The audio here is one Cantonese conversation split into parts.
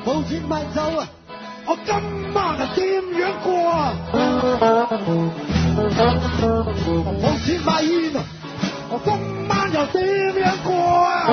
冇錢買酒啊！我今晚係點樣過啊？冇錢買煙啊！我今晚又點樣過啊？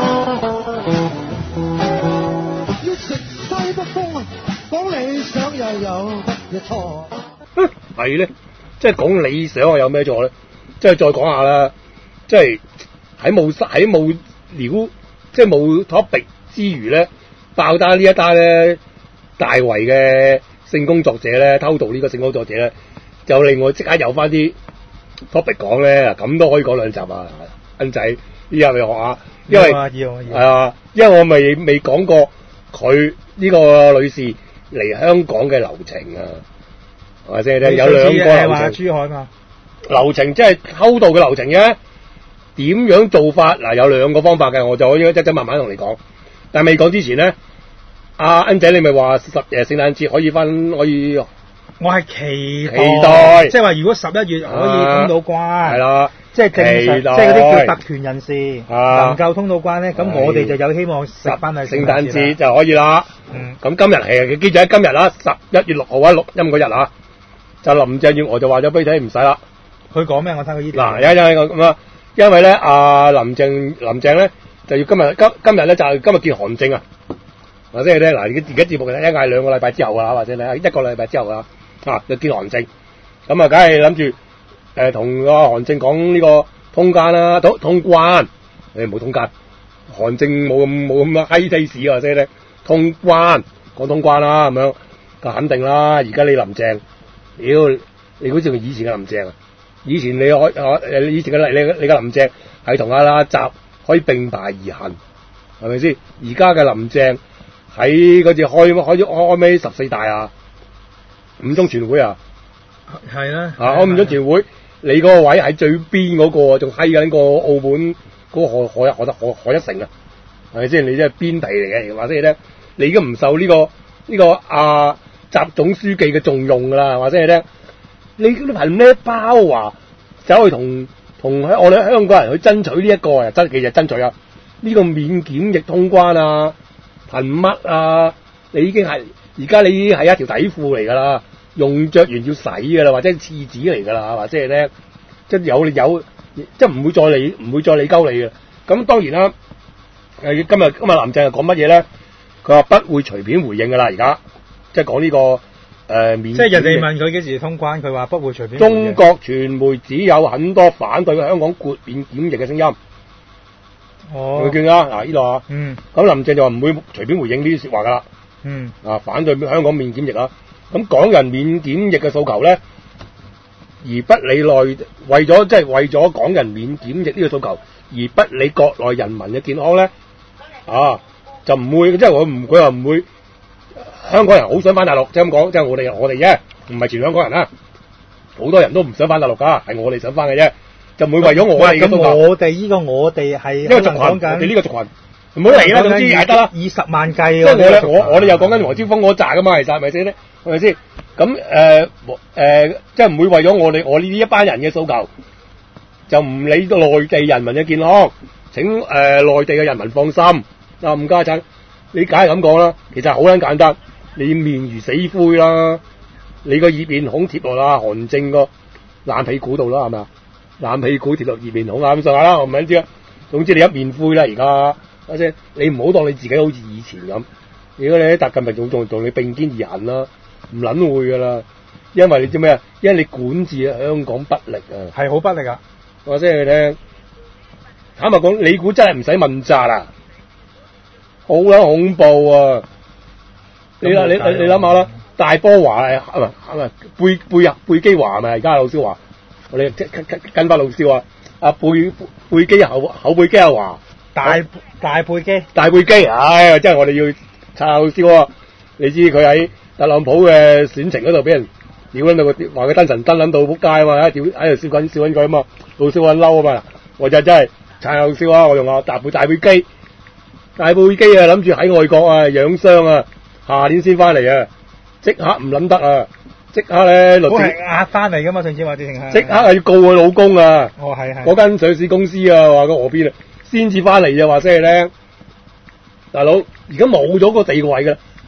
要食西北風啊！講理想又有乜嘢錯？ 係咧，即係講理想有咩錯咧？即係再講下啦，即係喺冇料，即係冇 topic 之餘咧，爆單呢一單咧，大圍嘅性工作者咧偷渡呢個性工作者咧，就令我即刻有翻啲 topic 講咧，咁都可以講兩集啊！恩仔，呢日咪學下，因為因為我未講過佢呢個女士嚟香港嘅流程啊，或者有兩個流程。 珠海嘛， 流程即係偷渡嘅流程嘅，點樣做法嗱？有兩個方法嘅，我就可以一陣慢慢同你講。但係未講之前咧，阿恩仔你咪話聖誕節可以， 我係期待，即係話如果11月可以通到關， 係啦， 即係正常，即係嗰啲叫特權人士能夠通到關咧，咁我哋就有希望食翻係聖誕節就可以啦。咁今日係記住喺今日啦，11月6號啊，錄音嗰日啊，就林鄭月娥就話咗俾你睇唔使啦。 佢講咩？我睇佢呢啲。 嗱，咁啊，因為咧，林鄭咧就要今日咧就係今日見韓正啊，或者係咧嗱，而家節目咧一係2個禮拜之後啊，或者咧1個禮拜之後啊，就見韓正，咁啊，梗係諗住同個韓正講呢個通關啦，通關，冇通關，韓正冇咁 high taste 啊，即係咧通關講通關啦，咁樣就肯定啦。而家你林鄭，屌你好似以前嘅林鄭啊！以前你以前嘅你嘅林鄭係同阿習可以並排而行，係咪先？而家嘅林鄭喺嗰次開咩14大啊，五中全會啊， 係啦， 開五中全會，你嗰個位喺最邊嗰個，仲閪緊個澳門嗰個何一成啊，係咪先？你即係邊地嚟嘅，或者咧，你已經唔受呢個習總書記嘅重用㗎啦，或者係咧。你憑咩包話走去同我哋香港人去爭取呢一個啊？其實爭取啊！呢個免檢疫通關啊，憑乜啊？你已經係而家你已經係一條底褲嚟㗎啦，用着完要洗㗎啦，或者係廁紙嚟㗎啦，或者係咧，即係有即係唔會再理鳩你嘅。咁當然啦，今日林鄭係講乜嘢咧？佢話不會隨便回應㗎啦，而家即係講呢個。即係人哋問佢幾時通關，佢話不會隨便。 中國傳媒只有很多反對香港豁免檢疫嘅聲音。哦，佢見啊，嗱呢度啊，咁林鄭就話唔會隨便回應呢啲説話㗎啦。反對香港免檢疫啊，咁港人免檢疫嘅訴求咧，而不理為咗港人免檢疫呢個訴求，而不理國內人民嘅健康咧，就唔會，即係佢話唔會。香港人好想翻大陸，即係咁講，即係我哋啫，唔係全香港人啦。好多人都唔想翻大陸㗎，係我哋想翻嘅啫，就唔會為咗我哋嘅訴求。 咁我哋係呢個族群，我哋呢個族群唔好嚟啦，總之係得啦 ，20萬計。 即係我哋又講緊黃之鋒嗰扎㗎嘛，其實係咪先咧？係咪先？咁即係唔會為咗我呢啲一班人嘅訴求，就唔理到內地人民嘅健康。請內地嘅人民放心。吳家產，你梗係咁講啦，其實好撚簡單。你面如死灰啦，你個耳面孔貼落啦，韓正個爛屁股度啦，係咪啊？爛屁股貼落耳面孔啊，咁上下啦，我唔係知啊。總之你一面灰啦，而家或者你唔好當你自己好似以前咁。如果你喺習近平仲同你並肩而行啦，唔撚會噶啦，因為你知咩啊？因為你管治香港不力啊， 係好不力啊！ 我話你聽，坦白講，你估真係唔使問責啦，好撚恐怖啊！你諗下啦，大波華貝基華係咪？而家老蕭話，我哋跟翻老蕭話，貝基後貝基阿華， 大貝基， 唉，真係我哋要查老蕭啊！你知佢喺特朗普嘅選情嗰度俾人屌撚到話佢燈神燈撚到仆街啊嘛，喺度笑緊佢啊嘛，老蕭撚嬲啊嘛，我就真係查老蕭啊！我用大貝基啊，諗住喺外國啊養傷啊！下年先翻嚟啊！即刻唔諗得啊！即刻咧律政壓翻嚟噶嘛？上次話直情係即刻係要告佢老公啊！ 係嗰間上市公司啊，話個河邊啊，先至翻嚟啊！話即係咧，大佬而家冇咗個地位噶，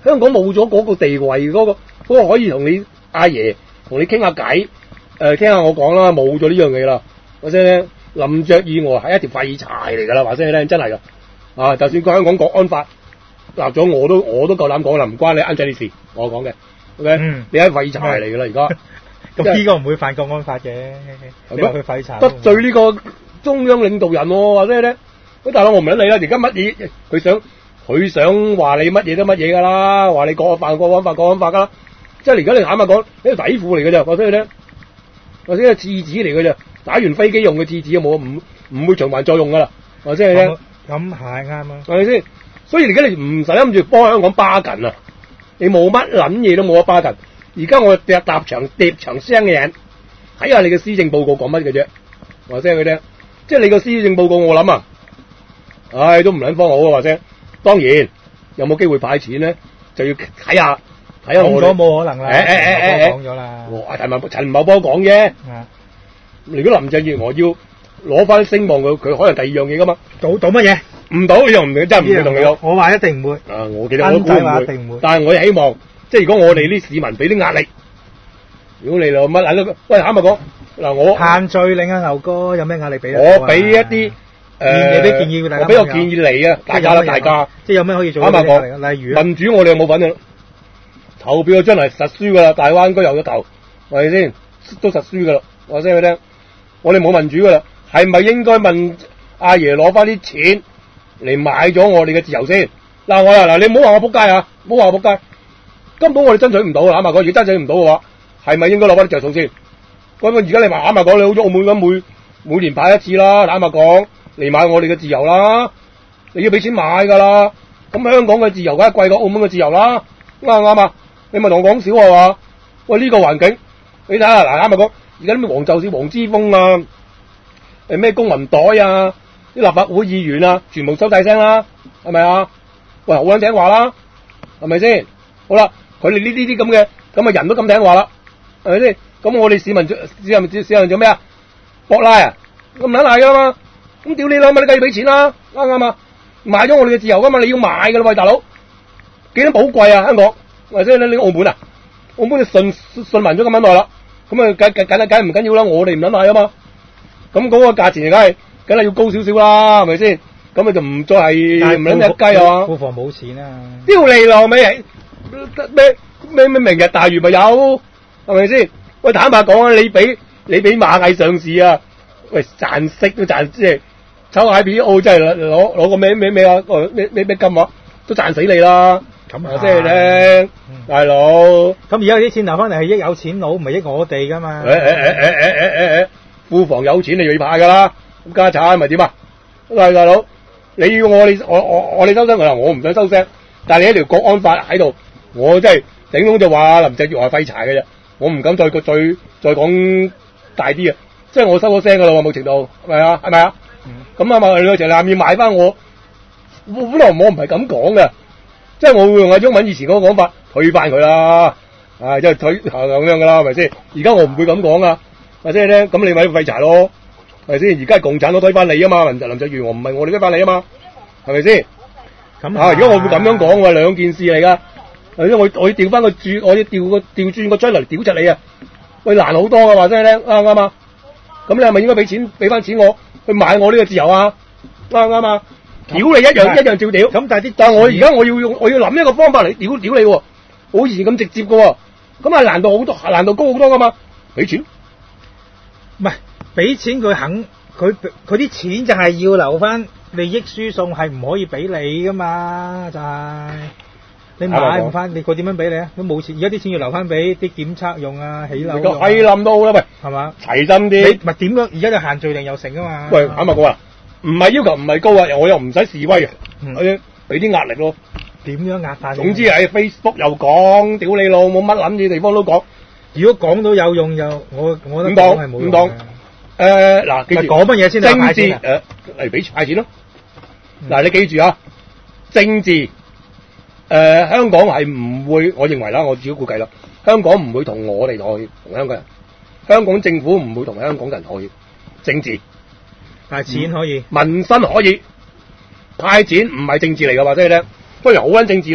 香港冇咗嗰個地位，嗰個可以同你阿爺同你傾下偈，傾下我講啦，冇咗呢樣嘢啦。或者咧，林鄭以外係一條廢柴嚟㗎啦，話聲你聽，真係㗎。啊，就算個香港國安法立咗，我都夠膽講啦，唔關你啱仔你事，我講嘅。OK，你係廢柴嚟㗎啦，而家。 咁呢個唔會犯國安法嘅，你話佢廢柴。 得罪呢個中央領導人喎，或者咧，喂大佬我唔理你啦，而家乜嘢佢想話你乜嘢都乜嘢㗎啦，話你國安法㗎啦，即係而家你坦白講，呢條底褲嚟㗎咋，或者咧，或者係廁紙嚟㗎咋，打完飛機用嘅廁紙冇唔會循環再用㗎啦，或者係咧。 咁係啱啊， 係咪先？所以而家你唔使諗住幫香港巴緊啊，你冇乜撚嘢都冇得巴緊。而家我疊場聲嘅人，睇下你嘅施政報告講乜嘅啫，話聲佢聽。即係你個施政報告，我諗啊，都唔撚方好啊，話聲。當然有冇機會派錢咧，就要睇下我。 講咗冇可能啦，講咗啦。 陳茂波講啫。如果林鄭月娥要攞翻聲望佢可能第二樣嘢噶嘛？賭乜嘢？唔賭呢樣唔真係唔會同你講。我話一定唔會。我記得我估唔會。但係我希望，即係如果我哋啲市民俾啲壓力，如果你老乜撚都，喂啱咪講嗱，我限聚令啊，牛哥有咩壓力俾我俾一啲建議大家。我俾個建議你啊，大家。即係有咩可以做？啱咪講，例如民主我哋有冇份嘅？投票真係實輸噶啦，大灣區有咗投，係咪先？都實輸噶啦，話聲佢聽，我哋冇民主噶啦。係咪應該問阿爺攞翻啲錢嚟買咗我哋嘅自由先？嗱你唔好話我仆街啊，唔好話我仆街，根本我哋爭取唔到啊！啱咪講，如果爭取唔到嘅話，係咪應該攞翻啲着數先？咁而家你話啱咪講，你好似澳門咁每年派一次啦，啱咪講嚟買我哋嘅自由啦，你要俾錢買噶啦。咁香港嘅自由梗係貴過澳門嘅自由啦，啱唔啱啊？你咪同我講少係嘛？喂，呢個環境你睇下嗱，啱咪講而家啲咩黃袖士黃之鋒啊？咩公民袋啊？啲立法會議員啊，全部收大聲啦，係咪啊？喂，好撚聽話啦，係咪先？好啦，佢哋呢啲咁嘅人都咁聽話啦，係咪先？咁我哋市民做咩啊？博拉啊，咁唔撚係噶嘛？咁屌你老母，你梗係要俾錢啦，啱唔啱啊？買咗我哋嘅自由噶嘛，你要買噶啦，喂大佬，幾多寶貴啊？香港，或者你澳門啊？澳門你信民咗咁撚耐啦，咁啊梗唔緊要啦，我哋唔撚買啊嘛。咁嗰個價錢梗係要高少少啦，係咪先？咁咪就唔再係唔撚隻雞啊嘛！庫房冇錢啊！屌你老味，咩明日大嶼咪有，係咪先？喂，坦白講啊，你俾螞蟻上市啊，喂賺息都賺，即係炒 IPO 真係攞個咩啊咩金啊，都賺死你啦！咁啊，即係咧，大佬。咁而家啲錢留翻嚟係益有錢佬，唔係益我哋噶嘛？庫房有錢你就要派噶啦，咁家產咪點啊？大佬，你要我哋收聲，我唔想收聲。但係你一條國安法喺度，我真係頂籠就話林鄭月娥廢柴嘅啫，我唔敢再講大啲啊！即係我收咗聲噶啦喎，冇程度係咪啊？係咪啊？咁啊嘛，你就要買翻我，本來我唔係咁講嘅，即係我會用阿中文以前嗰個講法退翻佢啦，即係退咁樣噶啦，係咪先？而家我唔會咁講啊。或者咧，咁你咪廢柴咯，係咪先？而家係共產黨推翻你啊嘛，林鄭月娥唔係我哋推翻你啊嘛，係咪先？咁如果我會咁樣講，我係兩件事嚟噶。因為我要調翻個轉，我要調轉個追嚟屌柒你啊！喂，難好多噶，話聲咧，啱唔啱啊？咁你係咪應該俾翻錢我去買我呢個自由啊？啱唔啱啊？屌你一樣照屌。咁但係我而家我要諗一個方法嚟屌你喎，好以前咁直接噶喎，咁啊難度高好多噶嘛？俾錢。唔係俾錢佢肯，佢啲錢就係要留翻利益輸送，係唔可以俾你噶嘛？就係你買唔翻，你佢點樣俾你啊？都冇錢，而家啲錢要留翻俾啲檢測用啊，起樓用。係冧都好啦，喂，係嘛？齊心啲。你咪點樣？而家就限聚令又成噶嘛？喂，啱咪講啊？唔係要求唔係高啊，我又唔使示威啊，俾啲壓力咯。點樣壓法？總之喺 Facebook 又講，屌你老母乜撚嘢地方都講。如果講到有用又，我覺得講係冇用嘅。嗱，記住講乜嘢先？政治嚟俾派錢咯。嗱，你記住啊，政治香港係唔會，我認為啦，我自己估計啦，香港唔會同我哋妥協，同香港人。香港政府唔會同香港人妥協，政治。但係錢可以，民生可以，派錢唔係政治嚟嘅，或者係咧，雖然好撚政治啦，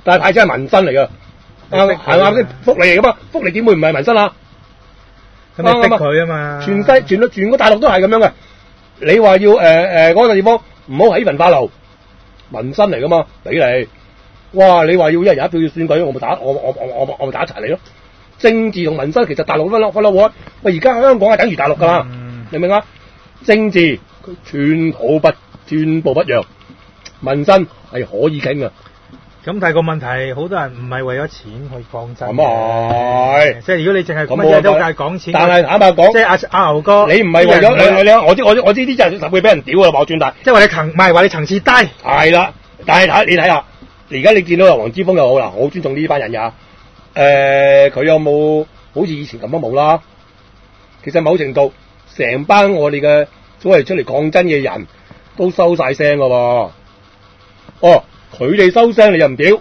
但係派錢係民生嚟㗎，係啱先？福利嚟㗎嘛，福利點會唔係民生啊？ 咁你逼佢啊嘛！ 全個大陸都係咁樣嘅。你話要嗰個地方唔好起焚化爐，民生嚟㗎嘛，俾你。哇！你話要一人一票要選舉，我咪打一齊嚟咯。政治同民生其實大陸分開喎。喂，而家香港係等於大陸㗎啦，明唔明啊？政治全部不讓，民生係可以傾㗎。 咁但係個問題，好多人唔係為咗錢去抗爭。 咁係， 即係如果你淨係乜嘢都係講錢， 但係坦白講， 即係阿牛哥， 你唔係為咗你，我知啲真係會俾人屌㗎啦，我轉大。 即係話你唔係話你層次低。係啦，但係你睇下，而家你見到黃之鋒又好啦，我好尊重呢班人呀。佢有冇好似以前咁都冇啦？其實某程度，成班我哋嘅所謂出嚟抗爭嘅人都收晒聲㗎喎。哦。佢哋收聲你又唔屌，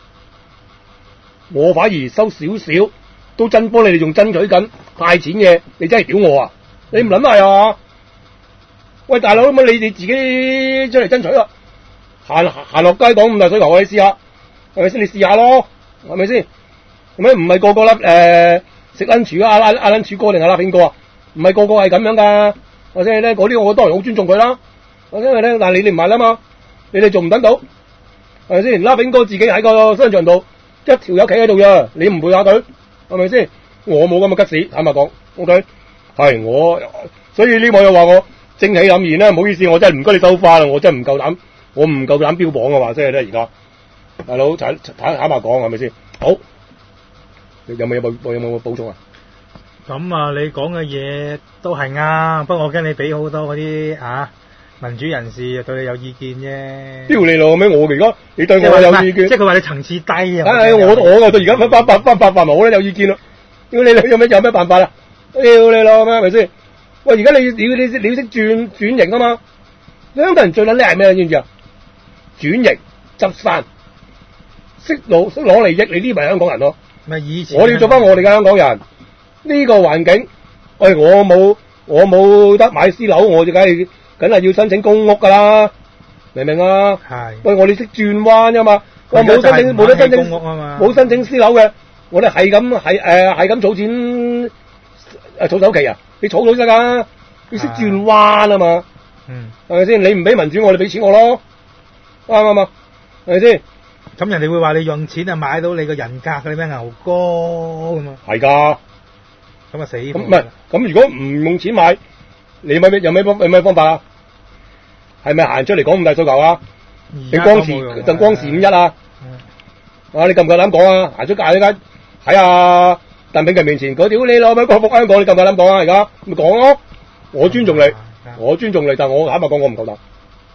我反而收少少，都真幫你哋仲爭取緊派錢嘅，你真係屌我啊！你唔諗係啊？喂，大佬咁你哋自己出嚟爭取啊！行落街講咁大水球，你試下，係咪先？你試下咯，係咪先？咁樣唔係個個食lunch啊，阿lunch哥定係拉片哥啊？唔係個個係咁樣㗎，或者係咧嗰啲我當然好尊重佢啦。或者係咧，但係你哋唔係啦嘛，你哋仲唔等到？係咪先？拉炳哥自己喺個商場度一條友企喺度呀，你唔陪下佢，係咪先？我冇咁嘅吉士，坦白講 ，OK， 係我，所以呢網友話我正氣凜然啦，唔好意思，我真係唔該你收花啦，我真係唔夠膽，我唔夠膽標榜嘅話，即係咧而家，大佬坦白講係咪先？好，有冇補充啊？ 咁啊，你講嘅嘢都係啱，不過我驚你俾好多嗰啲民主人士對你有意見啫。屌你老味，我而家你對我有意見， 即係佢話你層次低啊。 我到而家翻發埋我咧有意見咯。屌你有咩辦法啊？屌你老味係咪先？喂，而家你要識轉型啊嘛！香港人最撚叻係咩？知唔知啊？轉型執山，識攞利益，你呢咪香港人咯？ 咪以前我要做翻我哋嘅香港人。呢個環境，喂，我冇得買私樓，我就梗係要申請公屋㗎啦，明唔明啊？ 係。 喂，我哋識轉彎㗎嘛，我冇得申請公屋啊嘛，冇申請私樓嘅，我哋係咁儲錢儲首期啊，你儲到得㗎，要識轉彎啊嘛，係咪先？你唔俾民主，我哋俾錢我咯，啱唔啱啊？係咪先？ 咁人哋會話你用錢啊買到你個人格，你咩牛哥咁啊？ 係㗎。 咁啊死！ 咁唔係咁，如果唔用錢買，你有咩方法啊？係咪行出嚟講咁大訴求啊？你光時5-1啊？你夠唔夠膽講啊？行出界呢間喺鄧炳強面前，嗰屌你攞咪國服香港，你夠唔夠膽講啊？而家咪講咯，我尊重你，但我坦白講，我唔夠膽。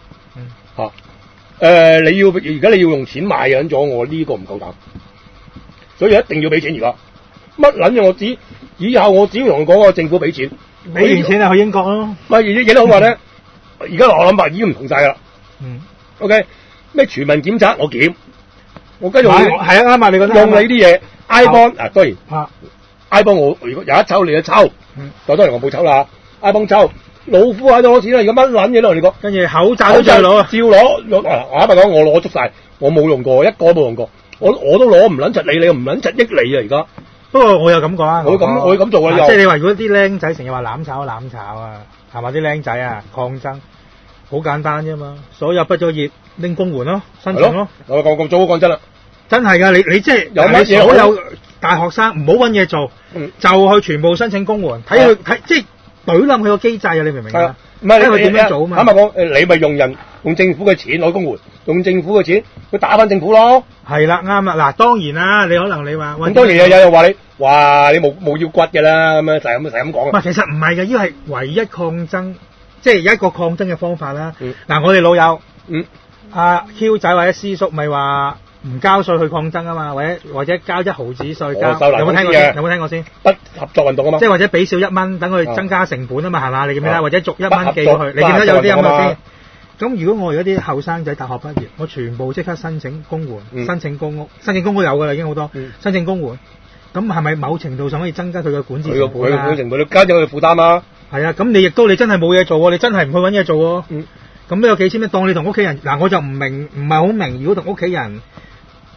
你而家你要用錢買緊咗，我呢個唔夠膽，所以一定要俾錢而家。乜撚嘢？以後我只要同佢講，政府俾錢， 俾完錢就去英國咯。 咪而家好話咧，而家我諗法已經唔同晒啦。OK， 咩全民檢測我檢，我跟住係啱啊！你覺得用你啲嘢 iBond 當然 iBond 我如果有一抽你就抽，當然我冇抽啦。iBond 抽老夫喺度攞錢啦，而家乜撚嘢都嚟講， 跟住口罩都再攞啊， 照攞。我坦白講，我攞足晒，我冇用過，一個都冇用過，我都攞唔撚柒你，你又唔撚柒益你啊而家。 不過我有咁講啊， 我會咁做啊， 即係你話如果啲僆仔成日話攬炒啊，係嘛啲僆仔啊抗爭，好簡單啫嘛，所有畢咗業拎公援咯，申請咯。 我咁早講真啦， 真係㗎，你即係有乜嘢所有大學生唔好揾嘢做，就去全部申請公援，睇佢即係懟冧佢個機制啊！你明唔明啊？ 唔係佢點樣做啊嘛？ 坦白講，你咪用政府嘅錢攞公援，用政府嘅錢去打翻政府咯。係啦，啱啦。嗱，當然啦，你可能你話咁當然有人話你話你冇腰骨嘅啦，咁樣就係咁講。 唔係，其實唔係嘅，呢個係唯一抗爭，即係有一個抗爭嘅方法啦。嗱，我哋老友，阿 Q 仔或者師叔咪話唔交稅去抗爭啊嘛，或者交1毫子稅交，有冇聽過先？有冇聽過先？ 不合作運動啊嘛， 即係或者俾少1蚊，等佢增加成本啊嘛，係嘛？你記唔記得？或者逐1蚊寄過去，你記唔記得有啲咁嘅先？咁如果我而家啲後生仔大學畢業，我全部即刻申請公援，申請公屋，申請公屋有㗎啦，已經好多，申請公援。咁係咪某程度上可以增加佢嘅管治成本啊？ 佢程度，你加咗佢負擔啊。 係啊，咁你亦都你真係冇嘢做喎，你真係唔去揾嘢做喎。咁都有幾千蚊，當你同屋企人嗱，我就唔係好明，如果同屋企人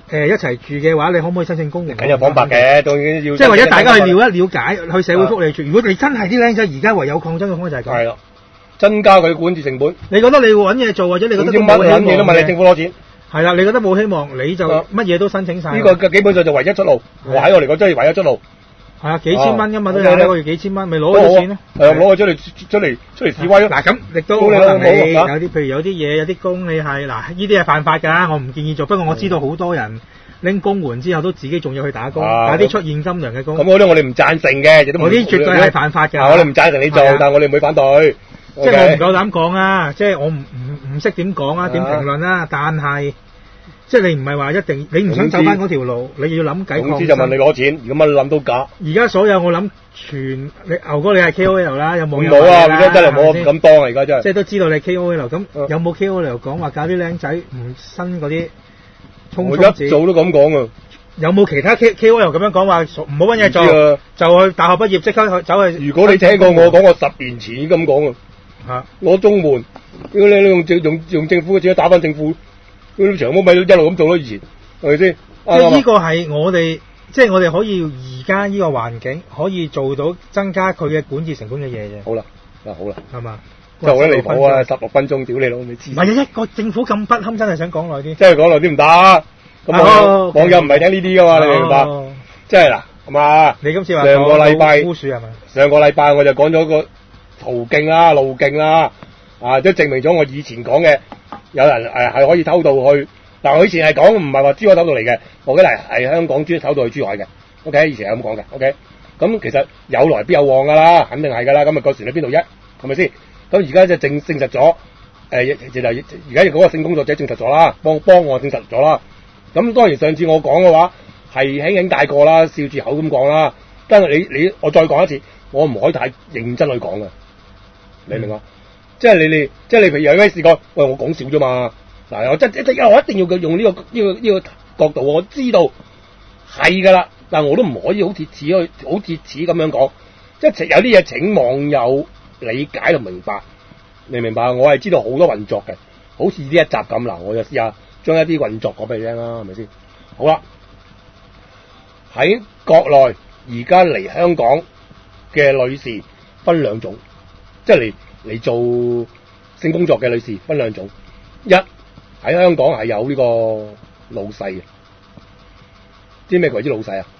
一齊住嘅話，你可唔可以申請公屋？ 梗有方法嘅，當然要。 即係或者大家去了解，去社會福利處。如果你真係啲僆仔而家唯有抗爭嘅方法就係咁。 係咯，增加佢管治成本。 你覺得你揾嘢做，或者你覺得冇乜嘢都問你政府攞錢。 係啦，你覺得冇希望，你就乜嘢都申請晒。 呢個基本上就唯一出路。喺我嚟講真係唯一出路。 係啊，幾千蚊㗎嘛都有，一個月幾千蚊，咪攞咗錢咯。 係啊，攞咗出嚟示威咯。 嗱咁亦都可能你有啲，譬如有啲嘢有啲工你係嗱，呢啲係犯法㗎，我唔建議做。不過我知道好多人拎公援之後都自己仲要去打工，打啲出現金糧嘅工。咁嗰啲我哋唔贊成嘅， 嗰啲絕對係犯法㗎。 我哋唔贊成你做，但係我哋唔會反對。 即係我唔夠膽講啊！即係我唔識點講啊，點評論啊，但係。即係你唔係話一定，你唔想走翻嗰條路，你要諗計。 總之就問你攞錢，如果乜諗到假。 而家所有我諗你牛哥你係 KOL 啦，有冇？ 冇啊！而家真係冇咁當啊！而家真係。即係都知道你 KOL，咁有冇 KOL 講話教啲僆仔唔新嗰啲衝鋒子？ 我一早都咁講啊！ 有冇其他 KOL 咁樣講話唔好揾嘢做，就去大學畢業即刻走去？ 如果你聽過我講，我10年前咁講啊！ 攞綜援，如果你用政府嘅錢打翻政府。嗰啲長毛咪一路咁做咯，以前係咪先？ 即係呢個係我哋，即係我哋可以而家呢個環境可以做到增加佢嘅管治成本嘅嘢啫。 好啦，好啦， 係嘛？ 就好離譜啊！16分鐘，屌你老味黐！ 唔係一個政府咁不堪，真係想講耐啲。 即係講耐啲唔得。咁網友唔係聽呢啲噶嘛？你明白？即係嗱，係嘛？ 你今次話上個禮拜烏鼠係咪？ 上個禮拜我就講咗個途徑啦、路徑啦，即係證明咗我以前講嘅。有人係可以偷渡去，嗱我以前係講唔係話珠海偷渡嚟嘅，我記得係香港偷渡去珠海嘅 ，OK 以前係咁講嘅 ，OK 咁其實有來必有往㗎啦，肯定係㗎啦，咁個船喺邊度啫，係咪先？咁而家就證實咗，而家嗰個性工作者證實咗啦，幫我證實咗啦。咁當然上次我講嘅話係輕輕帶過啦，笑住口咁講啦，但係我再講一次，我唔可以太認真去講嘅，你明嘛？即係你譬如有咩試過？喂，我講笑啫嘛。嗱，我一定要用呢個角度，我知道係噶啦，但係我都唔可以好貼齒咁樣講。即係有啲嘢請網友理解同明白，你明白？我係知道好多運作嘅，好似呢一集咁嗱，我就試下將一啲運作講俾你聽啦，係咪先？好啦，喺國內而家嚟香港嘅女士分兩種，即係嚟做性工作嘅女士分兩種，一喺香港係有呢個老細嘅，知咩為之老細啊？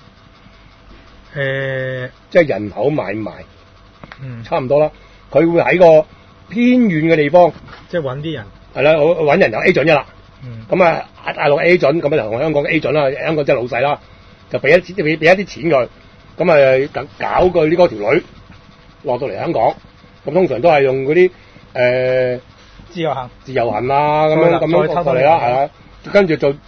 即係人口買賣，差唔多啦。佢會喺個偏遠嘅地方， 即係揾啲人， 係啦，揾人有 A 準一啦。咁大陸 A 準，咁同香港 A 準啦，香港即係老細啦，就俾一啲錢佢，咁搞佢呢個條女落到嚟香港。咁通常都係用嗰啲自由行啊咁樣過嚟啦，係啦，跟住就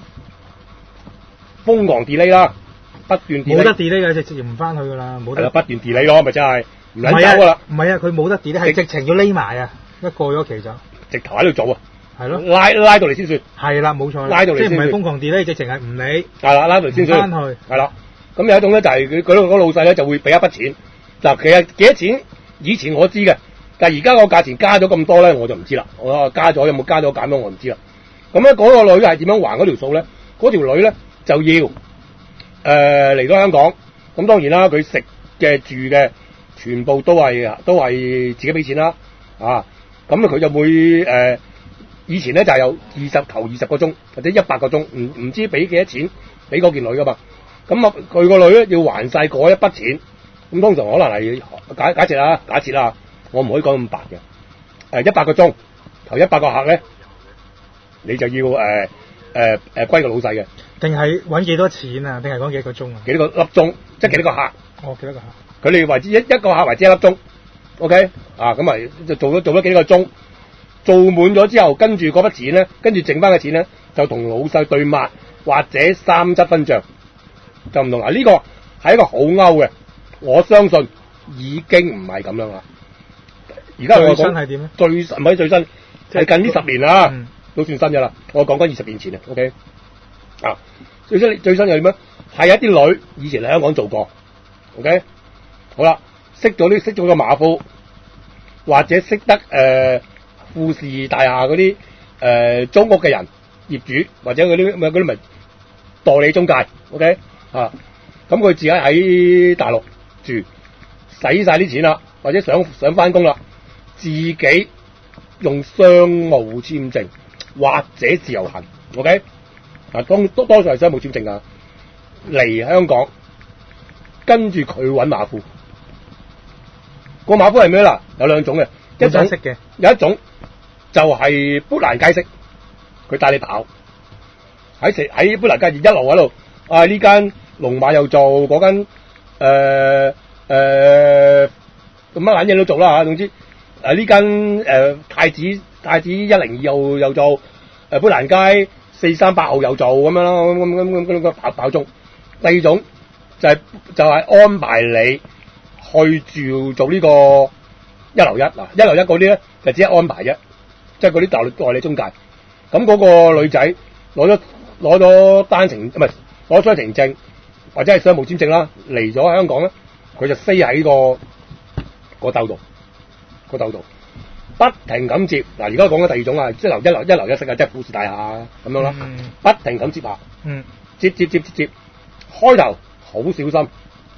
瘋狂 delay 啦，不斷 delay。冇得 delay 嘅，直接唔翻去噶啦，冇得。 不斷 delay 咯，咪真係唔撚走噶啦。 唔係啊，佢冇得 delay，係直情要匿埋啊！一過咗期就直頭喺度做啊。係咯， 拉到嚟先算。 係啦，冇錯。 拉到嚟先算。 即係唔係瘋狂 delay，直情係唔理。 係啦，拉到嚟先算。 翻去。 係啦，咁有一種咧就係佢嗰個老細咧就會俾一筆錢。嗱，其實幾多錢？以前我知嘅，但係而家個價錢加咗咁多咧，我就唔知啦。我加咗有冇加咗減咗，我唔知啦。咁咧嗰個女係點樣還嗰條數咧？嗰條女咧就要嚟到香港，咁當然啦，佢食嘅住嘅全部都係自己俾錢啦。咁佢就會以前咧就係有頭20個鐘或者100個鐘，唔知俾幾多錢俾嗰件女噶嘛。咁佢個女咧要還晒嗰一筆錢。咁通常可能係假設啦，我唔可以講咁白嘅。100個鐘頭100個客咧，你就要歸個老細嘅。 定係揾幾多錢啊？定係講幾個鐘啊？ 幾多個粒鐘，即係幾多個客？ 幾多個客？ 佢哋為之一個客為之1粒鐘。OK 咁咪就做咗幾個鐘，做滿咗之後，跟住嗰筆錢咧，跟住剩翻嘅錢咧，就同老細對抹或者3則分賬，就唔同啦。呢個係一個好勾嘅。我相信已經唔係咁樣啦。而家我講最新係點咧？唔係最新，係近呢10年啦，都算新嘅啦。我講緊20年前啊 ，OK 最新係點咧？係一啲女以前喺香港做過 ，OK 好啦，識咗個馬夫，或者識得富士大廈嗰啲租屋嘅人業主，或者嗰啲咪代理中介 ，OK 啊，咁佢自己喺大陸住，使晒啲錢啦，或者想翻工啦，自己用商務簽證或者自由行 ，OK 啊，多數係商務簽證啊，嚟香港，跟住佢揾馬夫。個馬夫係咩啦？有兩種嘅，一種有一種就係砵蘭街式，佢帶你跑喺砵蘭街一路喺度，啊呢間龍馬又做，嗰間咁乜撚嘢都做啦嚇，總之呢間太子102又做，砵蘭街438號又做咁樣啦，咁跑中。第二種就係安排你去住做呢個一樓一嗱，一樓一嗰啲咧就只係安排啫，即係嗰啲代理中介。咁嗰個女仔攞咗單程唔係攞雙程證或者係商務簽證啦，嚟咗香港咧，佢就飛喺個竇度，不停咁接嗱。而家講緊第二種啊，即係一樓一式啊，即係富士大廈咁樣啦，不停咁接客，接，開頭好小心。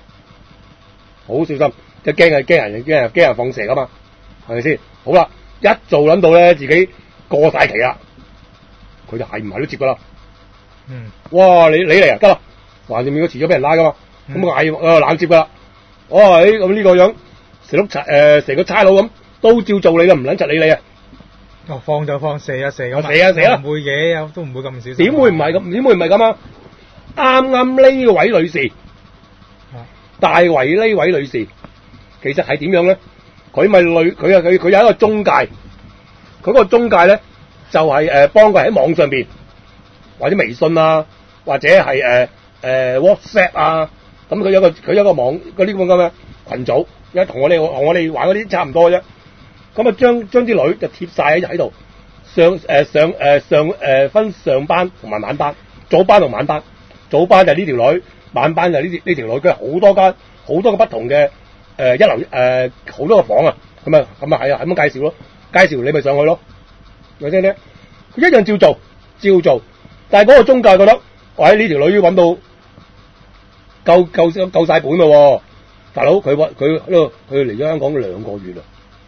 即係驚人放蛇噶嘛，係咪先？好啦，一做撚到咧，自己過晒期啦，佢就係唔係都接噶啦。哇！你嚟啊，得啦，橫掂如果遲咗俾人拉噶嘛，咁嗌冷接噶啦。哇！咁呢個樣成個差佬咁，都照做你啦，唔撚柒理你啊！ 哦，放就放，射啊， 射啦， 唔會嘅，都唔會咁小心。 點會唔係咁啊？啱呢位女士。大圍呢位女士，其實係點樣咧？佢有一個中介，佢個中介咧就係幫佢喺網上邊或者微信啊，或者係WhatsApp 啊，咁佢有一個網嗰啲咁嘅群組，而家同我哋玩嗰啲差唔多啫。咁啊將啲女就貼晒喺度，分上班同埋晚班，早班同晚班，早班就係呢條女。晚班就呢條女，佢係好多個不同嘅一樓好多個房啊，咁啊係啊，係咁介紹咯，介紹你咪上去咯，咪聽聽，佢一樣照做，但係嗰個中介覺得，喂呢條女揾到夠晒本咯，大佬佢嚟咗香港2個月啦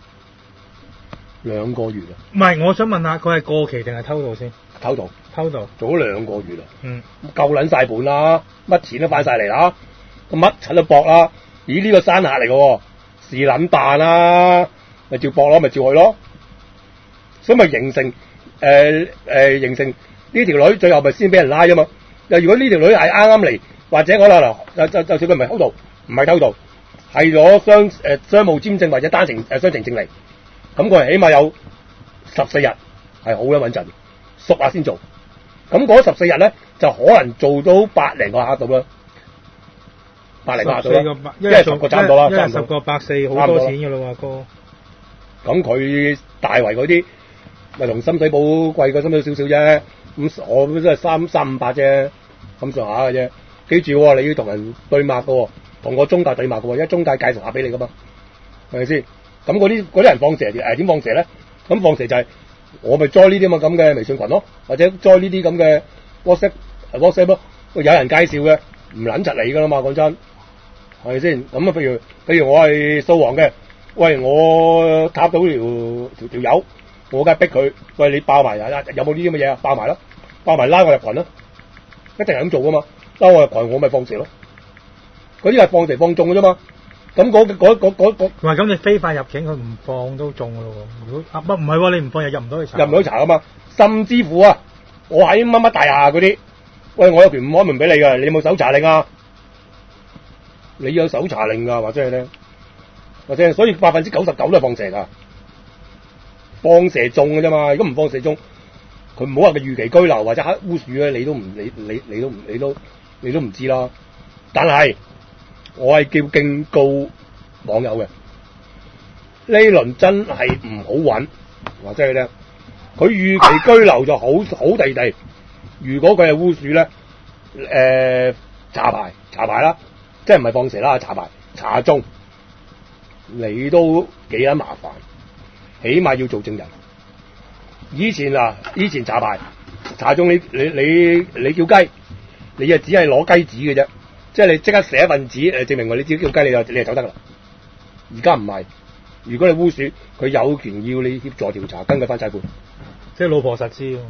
，2個月啦。 唔係，我想問下佢係過期定係偷渡先？ 偷渡做咗2個月啦，夠撚晒本啦，乜錢都翻晒嚟啦，乜柒都搏啦。咦呢個山客嚟嘅，是撚彈啦，咪照搏咯，咪照去咯。所以咪形成呢條女最後咪先俾人拉啫嘛。又如果呢條女係啱嚟，或者我就算佢唔係偷渡，係攞商務簽證或者雙程證嚟，咁佢係起碼有14日係好穩陣。熟下先做，咁嗰14日咧就可能做到百零個客度啦，100零個客度啦，因為10個差唔多啦， 因為10個140好多錢㗎咯喎哥。 咁佢大圍嗰啲咪同深水埗貴過深水少少啫，咁我都係300-500啫，咁上下嘅啫。記住喎，你要同人對罵嘅喎，同個中介對罵嘅喎，因為中介介紹下俾你噶嘛，係咪先？咁嗰啲人放蛇點放蛇咧？咁放蛇就係。我咪 join 呢啲咁嘅微信群咯，或者 join 呢啲咁嘅 WhatsApp 咯，有人介紹嘅，唔撚柒你噶啦嘛，講真，係咪先？咁啊，譬如我係掃黃嘅，喂，我塔到條友，我梗係逼佢，喂，你爆埋有冇呢啲咁嘅嘢啊？爆埋啦，爆埋拉我入群啦，一定係咁做噶嘛，拉我入群我咪放蛇咯，嗰啲係放蛇放中嘅啫嘛。咁咁你非法入境佢唔放都中噶咯喎。如果唔係喎，你唔放又入唔到去查。 入唔到去查啊嘛。甚至乎啊，我喺乜乜大廈嗰啲，喂，我有權唔開門俾你㗎，你有冇搜查令啊？你有搜查令㗎，或者係咧，所以99%都係放蛇㗎，放蛇中㗎啫嘛。如果唔放蛇中，佢唔好話佢預期居留或者黑烏鼠咧，你都唔知啦。但係。我係叫警告網友嘅，呢輪真係唔好揾，或者係咧，佢預期居留就好地，如果佢係烏鼠咧，查牌啦，即係唔係放蛇啦，查牌查中，你都幾撚麻煩，起碼要做證人。以前查牌查中你叫雞， 你就只係攞雞紙嘅啫，即係你即刻寫一份紙證明你自己叫雞，你就走得噶啦。而家唔係，如果你污損，佢有權要你協助調查，根據翻制判。 即係老婆實知。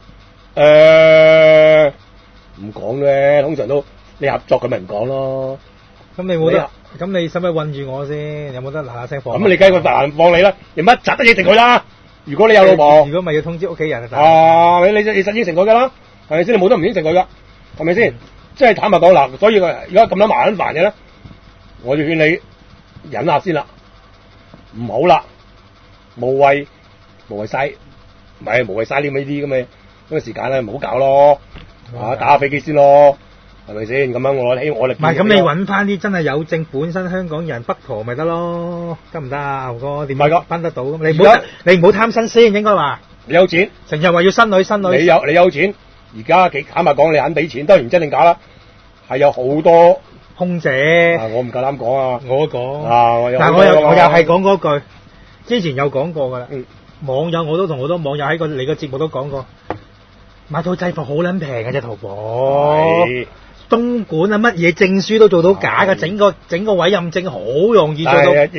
唔講嘅，通常都你合作佢咪唔講咯。 咁你冇得，咁你使唔使韞住我先？有冇得嗱嗱聲放？ 咁你梗係佢難放你啦，你乜柒都應承佢啦。如果你有老婆， 如果咪要通知屋企人啊，你實應承佢噶啦，係咪先？你冇得唔應承佢噶，係咪先？即係坦白講嗱，所以而家咁多麻煩嘅咧，我就勸你忍下先啦，唔好啦，無謂嘥，唔係無謂嘥呢啲咁嘅時間咧，唔好搞咯，打下飛機先咯。係咪先？咁樣我力。唔係咁，你揾翻啲真係有證本身香港人北陀咪得咯？得唔得啊，牛哥？點解分得到？你唔好貪新鮮，應該話。你有錢，成日話要新女。你有錢，而家坦白講，你肯俾錢，當然真定假啦。係有好多空姐。我唔夠膽講啊！我講。但係我又係講嗰句，之前有講過㗎啦。網友我都同好多網友喺你個節目都講過，買套制服好撚平嘅啫，淘寶。東莞啊，乜嘢證書都做到假嘅，整個委任證好容易做到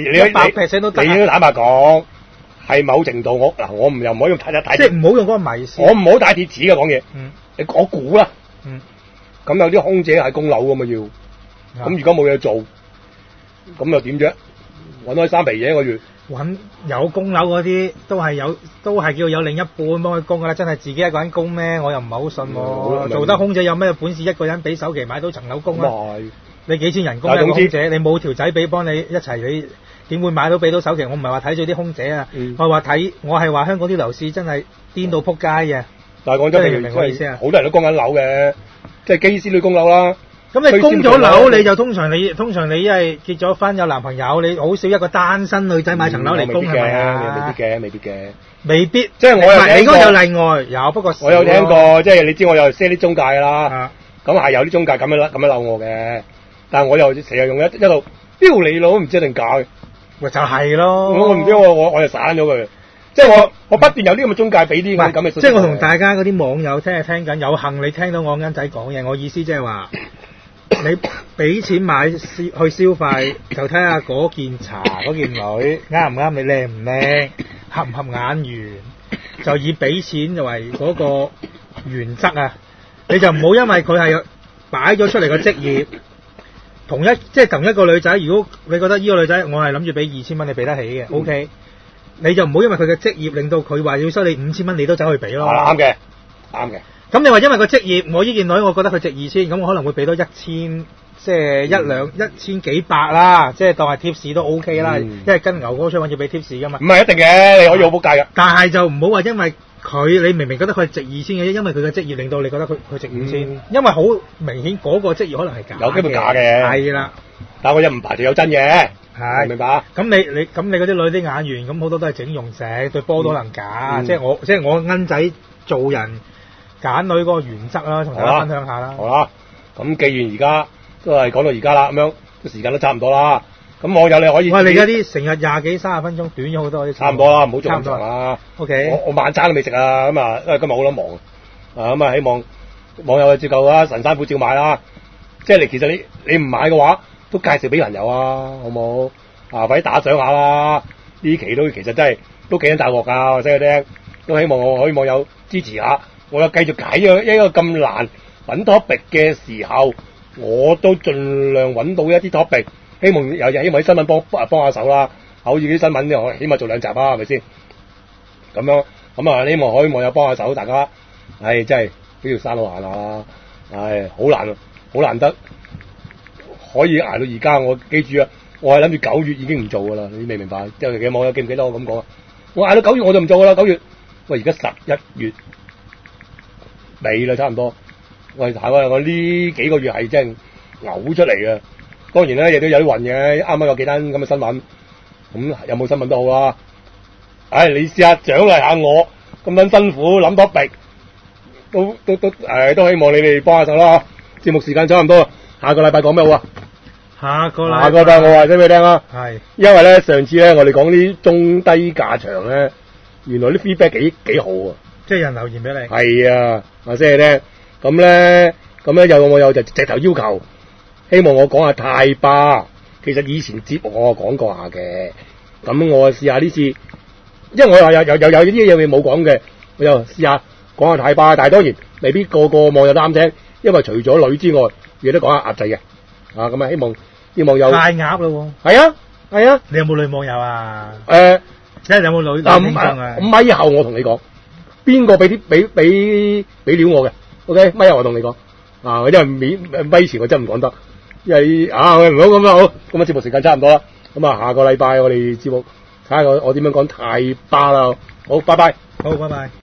100%都得。你都坦白講，係某程度我又唔可以用太即係唔好用嗰個迷思。我唔好帶鐵齒嘅講嘢。我估啦。咁有啲空姐係供樓㗎嘛要。咁如果冇嘢做，咁又點啫？揾開3皮嘢一個月。揾有供樓嗰啲都係叫有另一半幫佢供噶啦，真係自己一個人供咩？我又唔係好信喎。做得空姐有咩本事一個人俾首期買到層樓供啊？你幾錢人工咧？空姐你冇條仔俾幫你一齊，你點會買到俾到首期？我唔係話睇住啲空姐啊，我係話香港啲樓市真係癲到撲街嘅。但係講真，你明唔明我意思啊？好多人都供緊樓嘅，即係機師都供樓啦。咁你供咗樓，你就通常你因為結咗婚有男朋友，你好少一個單身女仔買層樓嚟供係咪啊？未必嘅。未必，即係我又你應該有例外，有不過我有聽過，即係你知我又 set 啲中介㗎啦。咁係有啲中介咁樣鬧我嘅，但係我又成日用一路標你佬，唔知定假嘅。喂，就係咯。我唔知我就散咗佢。即係我不斷有啲咁嘅中介俾啲咁嘅。即係我同大家嗰啲網友聽緊，有幸你聽到我啱仔講嘢，我意思即係話。你俾錢買去消費，就睇下嗰件茶嗰件女啱唔啱你，靚唔靚，合唔合眼緣，就以俾錢作為嗰個原則啊！你就唔好因為佢係擺咗出嚟個職業，同一個女仔，如果你覺得呢個女仔我係諗住俾2000蚊你俾得起嘅，OK，你就唔好因為佢嘅職業令到佢話要收你5000蚊，你都走去俾咯。啱嘅。咁你話因為個職業，我呢件女我覺得佢值2000，咁我可能會俾多1000，即係1000幾百啦，即係當係貼士都 OK 啦，因為跟牛哥出揾要俾貼士噶嘛。唔係一定嘅，你可以好仆街嘅。但係就唔好話因為你明明覺得佢係值2000嘅，因為佢嘅職業令到你覺得佢值5000，因為好明顯嗰個職業可能係假嘅。有機會假嘅。係啦。但係我又唔排除有真嘅。係。明白。咁你嗰啲女啲眼緣，咁好多都係整容石，對波都可能假。即係我奀仔做人。揀女嗰個原則啦，同大家分享下啦。好啦，咁既然而家都係講到而家啦，咁樣時間都差唔多啦。咁網友你可以，喂，你而家啲成日20幾30分鐘，短咗好多。差唔多啦，唔好做咁長啦。OK，我晚餐都未食啊，咁啊，因為今日好撚忙啊，咁啊，希望網友去照舊啦，神山虎照買啦。即係其實你唔買嘅話，都介紹俾朋友啊，好冇？快啲打賞下啦！呢期都其實真係都幾撚大鑊㗎，話聲佢聽。都希望我可以網友支持下。我又繼續解咗一個咁難揾 topic 嘅時候，我都盡量揾到一啲 topic，希望啲新聞幫下手啦。好似啲新聞我起碼做2集啊，係咪先？咁樣咁啊，希望可以網友幫下手，大家，真係都要生好行啦，好難得可以捱到而家。我記住啊，我係諗住9月已經唔做㗎啦，你明唔明白？即係嘅網友記唔記得我咁講啊？我捱到9月我就唔做㗎啦，9月。喂，而家11月。尾啦，差唔多。喂，我呢幾個月係真係嘔出嚟嘅。當然咧，亦都有啲運嘅。啱啱有幾單咁嘅新聞，咁有冇新聞都好啦。你試下獎勵下我，咁樣辛苦諗多筆，都希望你哋幫下手啦。節目時間差唔多，下個禮拜講咩好啊？下個禮拜我話俾你聽啦。係。因為咧上次咧我哋講啲中低價場咧，原來啲 feedback 幾好啊。即係人留言俾你。係啊。話聲你聽，咁咧咁咧有個網友就直頭要求，希望我講下泰巴。其實以前節目我講過下嘅，咁我試下呢次，因為我有啲嘢冇講嘅，我又試下講下泰巴。但係當然未必個網友都啱聽，因為除咗女之外，亦都講下鴨仔嘅。咁啊，希望有大鴨咯喎。 係啊， 你有冇女網友啊？即係有冇女聽眾啊？ 咪後我同你講，邊個俾料我嘅 ？OK， 咪後我同你講。因為咪前我真唔講得，因為唔好咁啦，好，咁啊節目時間差唔多啦，咁啊下個禮拜我哋節目睇下我點樣講泰巴啦，好，拜拜， 好，拜拜。